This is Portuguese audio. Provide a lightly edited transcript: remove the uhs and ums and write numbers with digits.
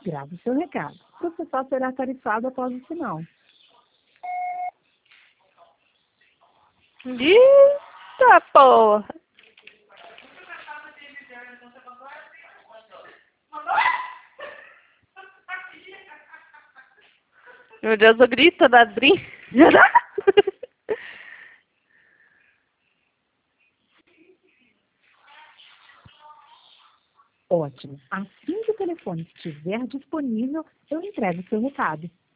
Grave seu recado. O processal será tarifado após o sinal. Eita porra! Meu Deus, eu grito da Dri. Ótimo. Assim que o telefone estiver disponível, eu entrego seu recado.